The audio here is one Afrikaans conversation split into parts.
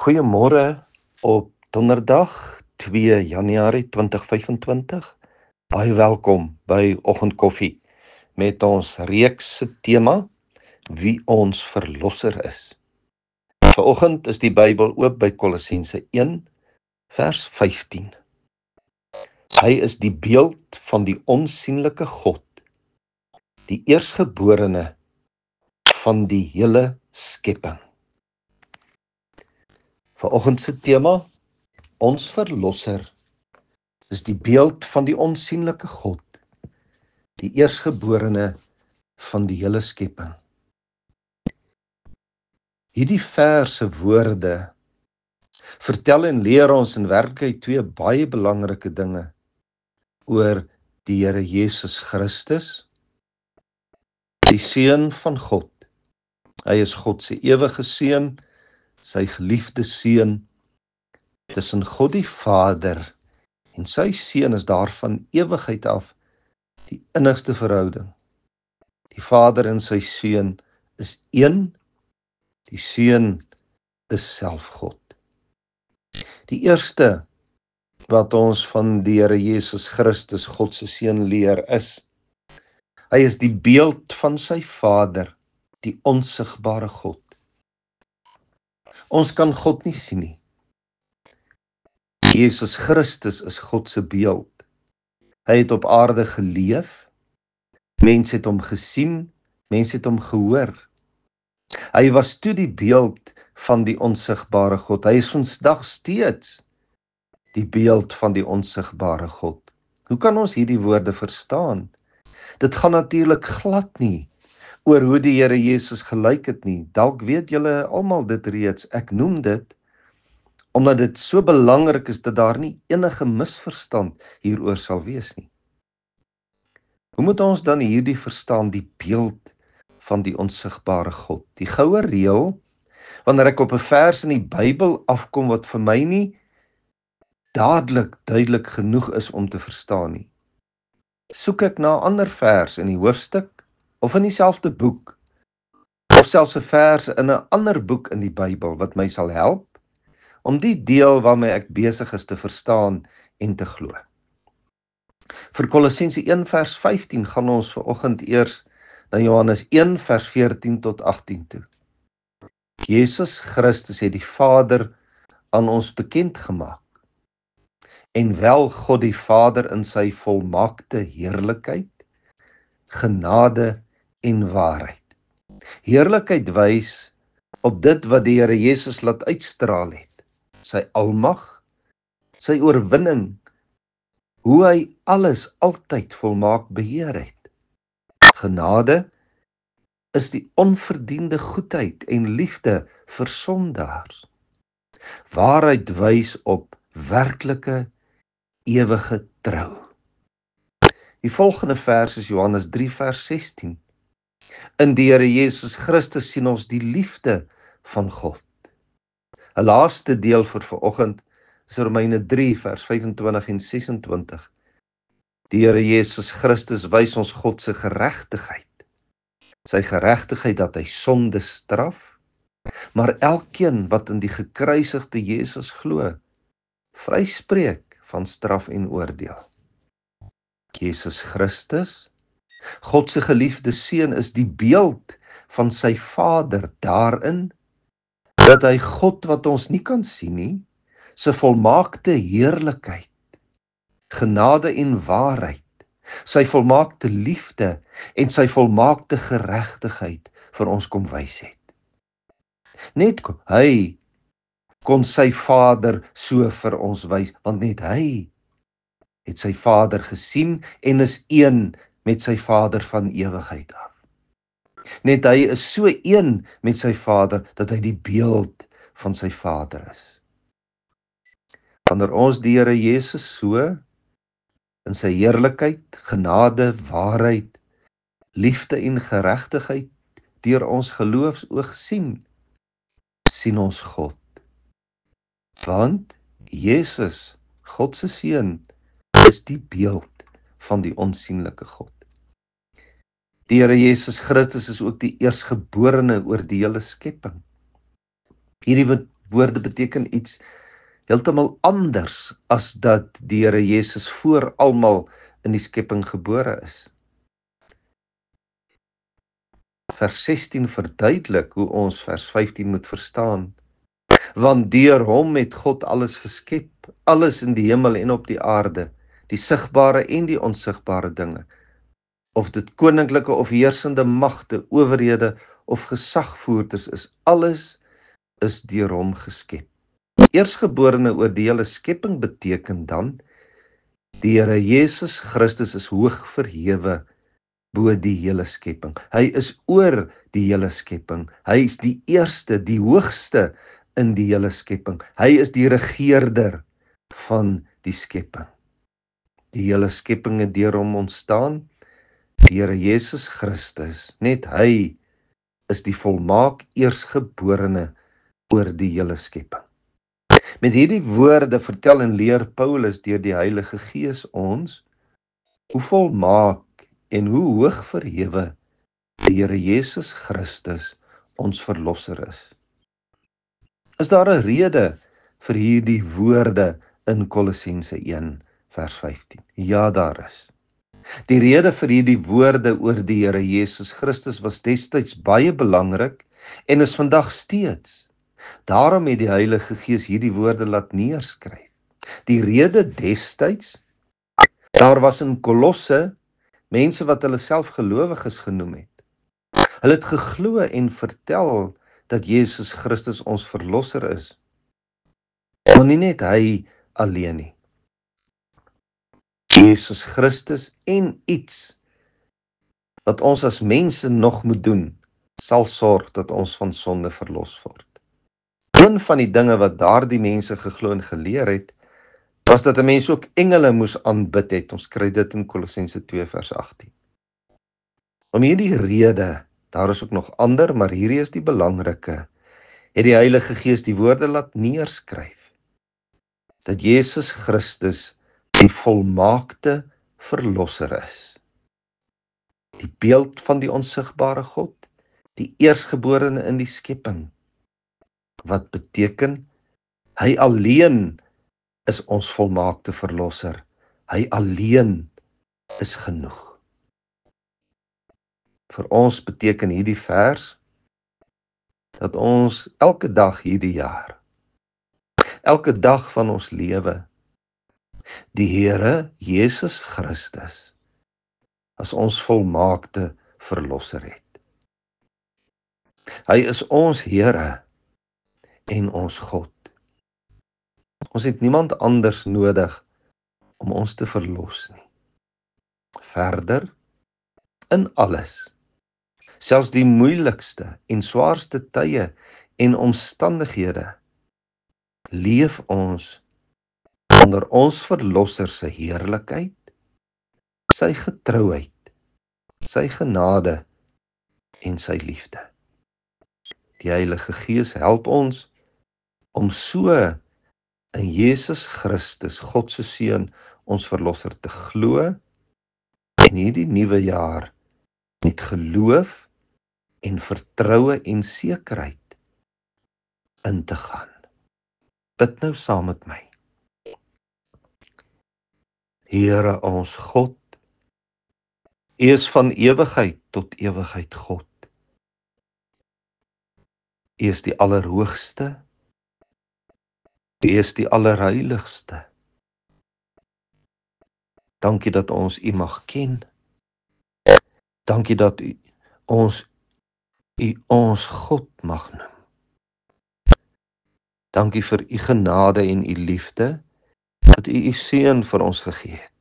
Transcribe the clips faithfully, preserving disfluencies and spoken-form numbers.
Goeiemôre op donderdag twee Januarie twintig vyfentwintig. Baie welkom by Oggendkoffie met ons reeks se tema Wie ons verlosser is. Vanoggend is die Bybel oop by Kolossense een vers vyftien. Hy is die beeld van die onsigbare God, die eerstgeborene van die hele skepping. Vanoggend se tema, ons verlosser, is die beeld van die onsigbare God, die eerstgeborene van die hele skepping. Hierdie verse woorde vertel en leer ons in werklikheid twee baie belangrike dinge oor die Here Jesus Christus, die Seun van God. Hy is God se ewige Seun, sy geliefde Seun. Tussen God die Vader en sy Seun is daar van ewigheid af die innigste verhouding. Die Vader en sy Seun is een, die Seun is self God. Die eerste wat ons van die Here Jesus Christus, God se Seun, leer is, hy is die beeld van sy Vader, die onsigbare God. Ons kan God nie sien nie. Jesus Christus is God se beeld. Hy het op aarde geleef, mense het hom gesien, mense het hom gehoor. Hy was toe die beeld van die onsigbare God. Hy is vandag steeds die beeld van die onsigbare God. Hoe kan ons hierdie woorde verstaan? Dit gaan natuurlik glad nie oor hoe die Here Jesus gelyk het nie. Dalk weet julle almal dit reeds. Ek noem dit omdat dit so belangrik is dat daar nie enige misverstand hieroor sal wees nie. Hoe moet ons dan hierdie verstaan, die beeld van die onsigbare God? Die goue reël, wanneer ek op 'n vers in die Bybel afkom wat vir my nie dadelik duidelik genoeg is om te verstaan nie, soek ek na 'n ander vers in die hoofstuk of in dieselfde boek, of selfs 'n vers in 'n ander boek in die Bybel wat my sal help om die deel waarmee ek besig is te verstaan en te glo. Vir Kolossense een vers vyftien gaan ons vanoggend eers na Johannes een vers veertien tot agtien toe. Jesus Christus het die Vader aan ons bekend gemaak, en wel God die Vader in sy volmaakte heerlikheid, genade en waarheid. Heerlikheid wys op dit wat die Here Jesus laat uitstraal het, sy almag, sy oorwinning, hoe hy alles altyd volmaak beheer het. Genade is die onverdiende goedheid en liefde vir sondaars. Waarheid wys op werklike, ewige trou. Die volgende vers is Johannes drie vers sestien. In die Here Jesus Christus sien ons die liefde van God. 'n Laaste deel vir vanoggend is Romeine drie vers vyfentwintig en sesentwintig. Die Here Jesus Christus wys ons God se geregtigheid. Sy geregtigheid dat hy sonde straf, maar elkeen wat in die gekruisigde Jesus glo, vryspreek van straf en oordeel. Jesus Christus, God se geliefde Seun, is die beeld van sy Vader daarin dat hy God wat ons nie kan sien nie, sy volmaakte heerlikheid, genade en waarheid, sy volmaakte liefde en sy volmaakte geregtigheid vir ons kom wys het. Net hy kon sy Vader so vir ons wys, want net hy het sy Vader gesien en is een met sy Vader van ewigheid af. Net hy is so een met sy Vader dat hy die beeld van sy Vader is. Wanneer ons die Here Jesus so in sy heerlikheid, genade, waarheid, liefde en geregtigheid deur ons geloofsoog sien, sien ons God. Want Jesus, God se Seun, is die beeld van die onsigbare God. Die Here Jesus Christus is ook die eerstgeborene oor die hele skepping. Hierdie Woorde beteken iets heeltemal anders as dat die Here Jesus voor almal in die skepping gebore is. Vers sestien verduidelik hoe ons vers vyftien moet verstaan. Want deur hom het God alles geskep, alles in die hemel en op die aarde, die sigbare en die onsigbare dinge, of dit koninklike of heersende magte, owerhede of gesagvoerders is, alles is deur hom geskep. Eersgeborene oor die hele skepping beteken dan, die Here Jesus Christus is hoog verhewe bo die hele skepping. Hy is oor die hele skepping. Hy is die eerste, die hoogste in die hele skepping. Hy is die regeerder van die skepping. Die hele skepping het deur hom ontstaan. Die Here Jesus Christus, net hy is die volmaak eersgeborene oor die hele skepping. Met hierdie woorde vertel en leer Paulus deur die Heilige Gees ons hoe volmaak en hoe hoog verhewe die Here Jesus Christus ons verlosser is. Is daar 'n rede vir hierdie woorde in Kolossense een vers vyftien? Ja, daar is. Die rede vir hierdie woorde oor die Here Jesus Christus was destyds baie belangrik en is vandag steeds. Daarom het die Heilige Gees hierdie woorde laat neerskryf. Die rede destyds, daar was in Kolosse mense wat hulle self gelowiges genoem het. Hulle het geglo en vertel dat Jesus Christus ons verlosser is. Maar nie net hy alleen nie. Jesus Christus en iets wat ons as mense nog moet doen, sal sorg dat ons van sonde verlos word. Een van die dinge wat daardie mense geglo en geleer het, was dat 'n mens ook engele moes aanbid het. Ons kry dit in Kolossense twee vers agttien. Om hierdie rede, daar is ook nog ander, maar hierdie is die belangrike, het die Heilige Gees die woorde laat neerskryf, dat Jesus Christus die volmaakte verlosser is. Die beeld van die onsigbare God, die eersgeborene in die skepping, wat beteken, hy alleen is ons volmaakte verlosser. Hy alleen is genoeg. Vir ons beteken hierdie vers, dat ons elke dag hierdie jaar, elke dag van ons lewe, die Here Jesus Christus as ons volmaakte verlosser het. Hy is ons Here en ons God. Ons het niemand anders nodig om ons te verlos nie. Verder, in alles, selfs die moeilikste en swaarste tye en omstandighede, leef ons onder ons verlosser se heerlikheid, sy getrouheid, sy genade en sy liefde. Die Heilige Gees help ons om so in Jesus Christus, God se Seun, ons verlosser te glo en hierdie nuwe jaar met geloof en vertroue en sekerheid in te gaan. Bid nou saam met my. Here ons God, U is van ewigheid tot ewigheid God. U is die Allerhoogste, U is die Allerheiligste. Dankie dat ons U mag ken. Dankie dat U ons U ons God mag noem. Dankie vir U genade en U liefde, dat U U Seun vir ons gegee het.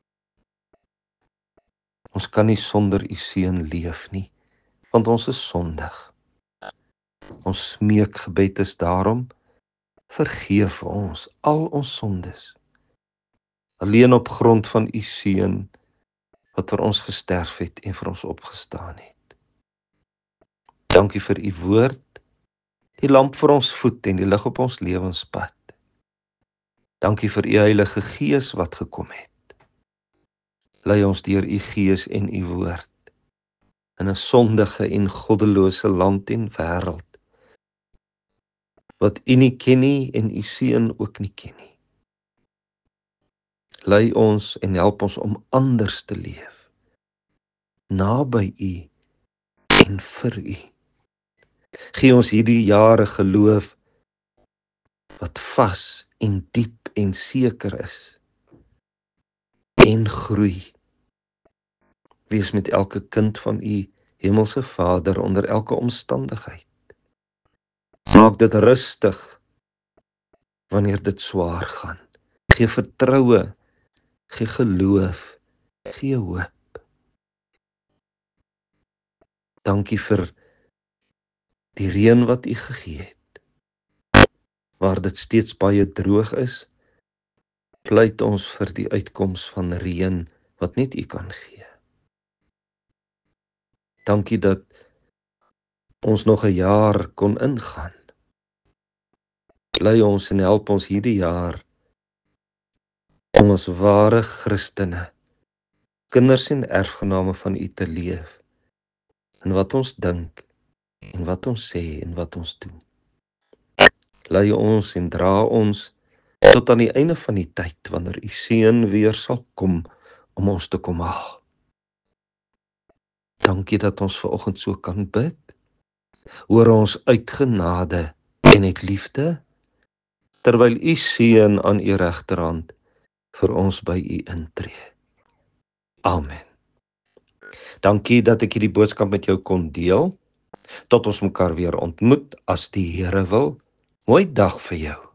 Ons kan nie sonder U Seun leef nie, want ons is sondig. Ons smeekgebed is daarom, vergeef vir ons al ons sondes. Alleen op grond van U Seun, wat vir ons gesterf het en vir ons opgestaan het. Dankie vir U woord, die lamp vir ons voet en die lig op ons lewenspad. Dankie vir U Heilige Gees wat gekom het. Lei ons deur U Gees en U woord in 'n sondige en goddelose land en wêreld, wat U nie ken nie en U seun ook nie ken nie. Lei ons en help ons om anders te leef, naby U en vir U. Gee ons hierdie jare geloof wat vas en diep en seker is en groei. Wees met elke kind van U Hemelse Vader onder elke omstandigheid. Maak dit rustig wanneer dit swaar gaan. Gee vertroue, gee geloof, gee hoop. Dankie vir die reën wat U gegee het. Waar dit steeds baie droog is, pleit ons vir die uitkoms van reën wat net U kan gee. Dankie dat ons nog 'n jaar kon ingaan. Lei ons en help ons hierdie jaar om as ware Christene, kinders en erfgename van U te leef, in wat ons dink, en wat ons sê en wat ons doen. Lei ons en dra ons tot aan die einde van die tyd, wanneer U seun weer sal kom om ons te kom haal. Dankie dat ons vanoggend so kan bid. Hoor ons uit genade en uit liefde, terwyl U seun aan U regterhand vir ons by U intree. Amen. Dankie dat ek hierdie boodskap met jou kon deel. Tot ons mekaar weer ontmoet as die Here wil. Mooi dag vir jou.